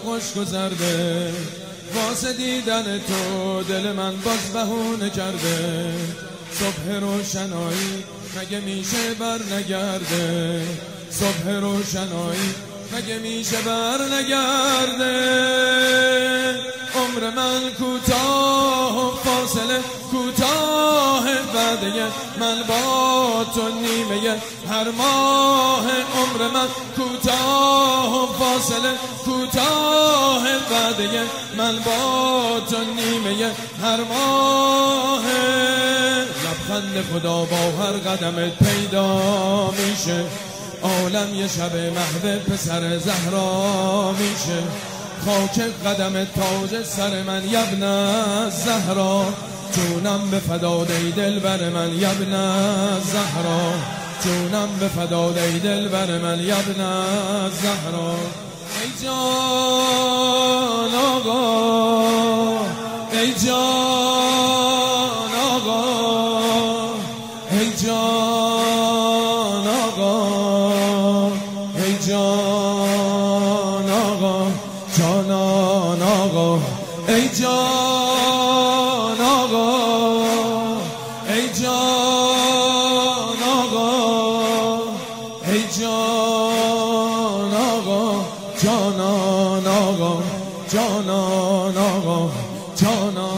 خوش گذرده، واسه دیدن تو دل من باز بهونه کرده. صبح روشنایی مگه میشه بر نگرده، صبح روشنایی مگه میشه بر نگرده. عمر من کوتاه و فاصله کوتاه، وعده من با تو نیمه هر ماه. عمر من کوتاه و فاصله کوتاه، وعده من با تو نیمه هر ماه. لبخند خدا با هر قدمت پیدا میشه، عالم یه شب محو پسر زهرا میشه. خاک قدم تاج سر من یبن زهرا، جونم به فداد ای دلبر من یبن زهرا، جونم به فداد ای دلبر من یبن زهرا. ای جان آقا، ای جان آقا، ای جان آقا، ای جان آقا، جانان آقا، ای جان آقا، ای جان آقا، ای جان آقا، جانان آقا، جانان آقا، جانان.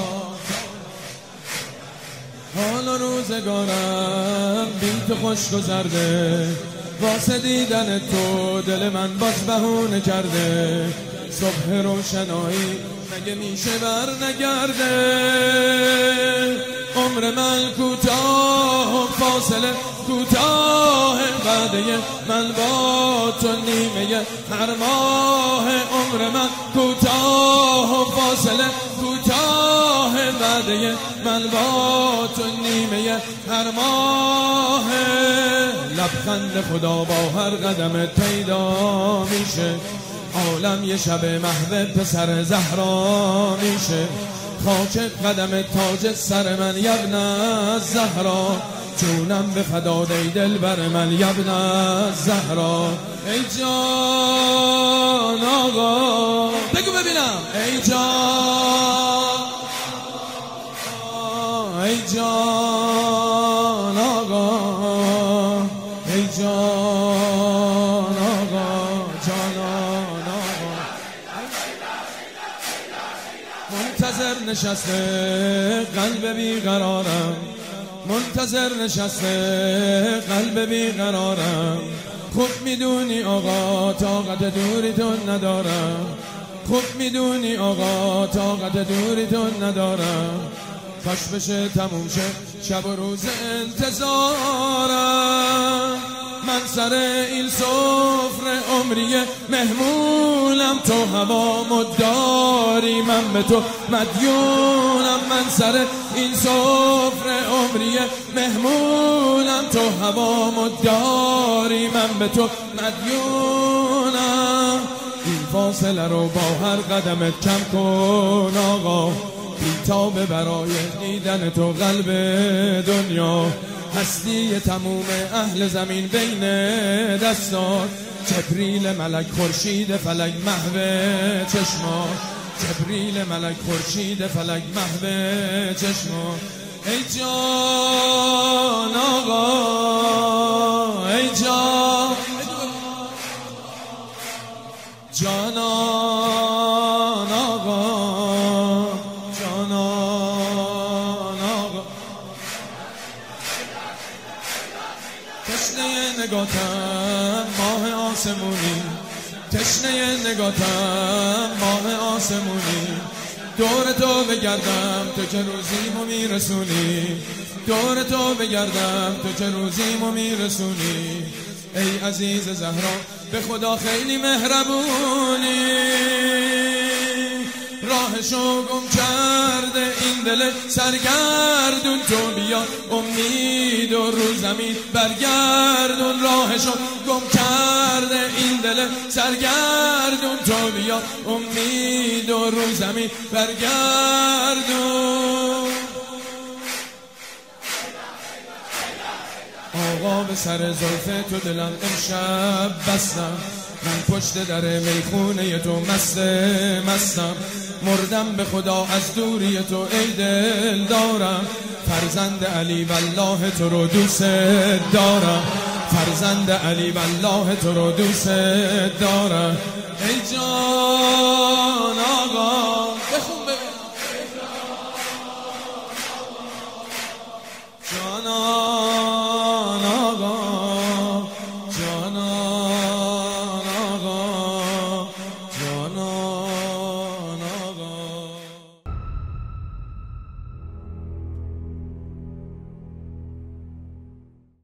حالا روزگارم بی تو خوش گذرده، واسه دیدن تو دل من باز بهونه کرده. صبح روشنایی مگه میشه بر نگرده، عمر من کوتاه و فاصله کوتاه، وعده من با تو نیمه هر ماه. عمر من کوتاه و فاصله کوتاه، وعده من با تو نیمه هر ماه. لبخند خدا با هر قدمت پیدا میشه، عالم یه شب محو پسر زهرا میشه. خاک قدم تاج سر من یبن زهرا، جونم به فداد ای دلبر من یبن زهرا. ای جان آقا، بگو ببینم، ای جان، ای جان آقا، ای جان آقا، جانان آقا. منتظر نشسته قلب بیقرارم، منتظر نشسته قلب بیقرارم. خوب میدونی آقا طاقت دوری تو ندارم، خوب میدونی آقا طاقت دوری تو ندارم. کاش بشه تموم شه شب و روز انتظارم. من سر این سفره عمری مهمونم، تو هوا مداری من به تو مدیونم. من سر این سفره عمری مهمونم، تو هوا مداری من به تو مدیونم. این فاصله رو با هر قدمت کم کن آقا، بیتابه برای دیدن تو قلب دنیا. هستی تموم اهل زمین بین دستات، جبریل ملک خورشید فلک محو چشمات، جبریل ملک خورشید فلک محو چشمات. ای جان آقا، ای جان، جانان آقا، جانان آقا. تشنه نگاتم ماه آسمونی، تشنه نگاتم ماه آسمونی. دور تو بگردم تو که روزیمو میرسونی، دور تو بگردم تو که روزیمو میرسونی. ای عزیز زهرا به خدا خیلی مهربونی، راهشو گم کرده این دل سرگردون. تو بیا امید و رو زمین برگردون، راهشو گم کرده این دل سرگردون. تو بیا امید و رو زمین برگردون. آقا به سر زلف تو دلم امشب بستم، من پشت در میخونه تو مستم، مردم به خدا از دوری تو ای دل دارم. فرزند علی والله تو رو دوست دارم، فرزند علی والله تو رو دوست دارم. ای جان